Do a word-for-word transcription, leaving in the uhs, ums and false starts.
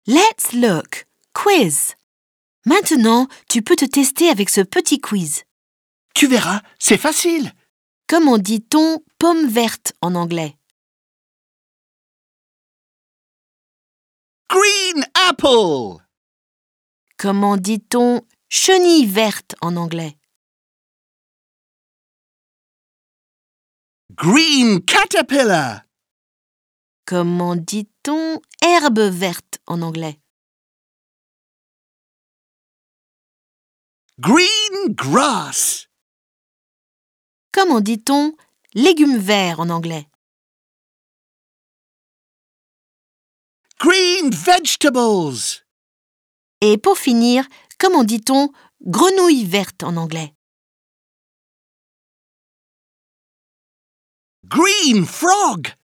Let's look. Quiz. Maintenant, tu peux te tester avec ce petit quiz. Tu verras, c'est facile. Comment dit-on pomme verte en anglais? Green apple. Comment dit-on chenille verte en anglais? Green caterpillar. Comment dit-on herbe verte en anglais? Green grass. Comment dit-on légumes verts en anglais? Green vegetables. Et pour finir, comment dit-on grenouille verte en anglais? Green frog.